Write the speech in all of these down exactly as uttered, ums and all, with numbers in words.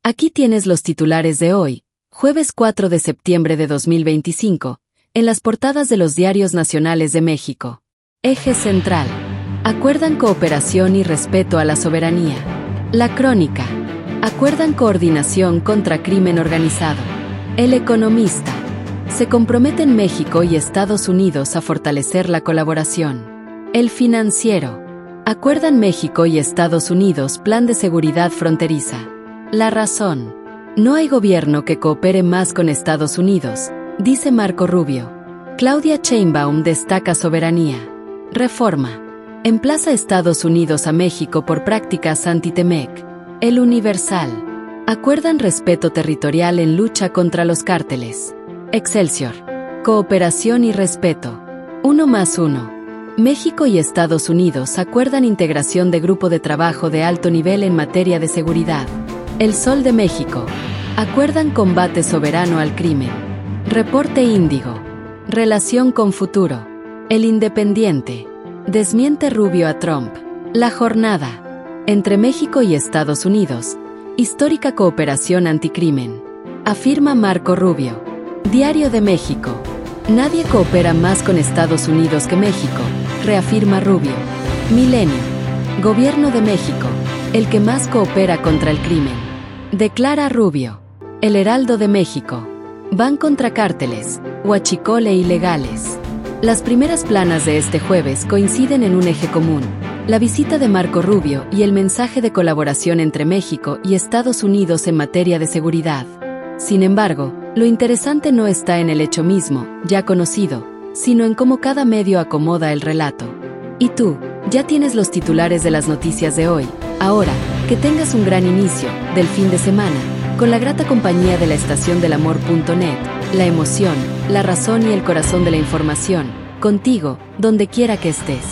Aquí tienes los titulares de hoy, jueves cuatro de septiembre de dos mil veinticinco, en las portadas de los diarios nacionales de México. Eje central. Acuerdan cooperación y respeto a la soberanía. La Crónica. Acuerdan coordinación contra crimen organizado. El Economista. Se comprometen México y Estados Unidos a fortalecer la colaboración. El Financiero. Acuerdan México y Estados Unidos plan de seguridad fronteriza. La Razón. No hay gobierno que coopere más con Estados Unidos, dice Marco Rubio. Claudia Sheinbaum destaca soberanía. Reforma. Emplaza Estados Unidos a México por prácticas anti-Temec. El Universal. Acuerdan respeto territorial en lucha contra los cárteles. Excelsior. Cooperación y respeto. Uno más uno. México y Estados Unidos acuerdan integración de grupo de trabajo de alto nivel en materia de seguridad. El Sol de México. Acuerdan combate soberano al crimen. Reporte Índigo. Relación con futuro. El Independiente. Desmiente Rubio a Trump. La Jornada. Entre México y Estados Unidos. Histórica cooperación anticrimen. Afirma Marco Rubio. Diario de México. Nadie coopera más con Estados Unidos que México, reafirma Rubio. Milenio. Gobierno de México. El que más coopera contra el crimen. Declara Rubio. El Heraldo de México. Van contra cárteles, huachicol e ilegales. Las primeras planas de este jueves coinciden en un eje común, la visita de Marco Rubio y el mensaje de colaboración entre México y Estados Unidos en materia de seguridad. Sin embargo, lo interesante no está en el hecho mismo, ya conocido, sino en cómo cada medio acomoda el relato. Y tú, ya tienes los titulares de las noticias de hoy. Ahora, que tengas un gran inicio del fin de semana, con la grata compañía de la estación del amor punto net, la emoción, la razón y el corazón de la información, contigo, donde quiera que estés.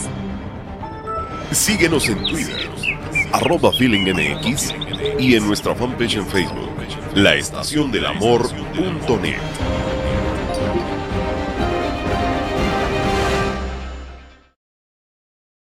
Síguenos en Twitter, arroba feelingmx, y en nuestra fanpage en Facebook, la estación del amor punto net.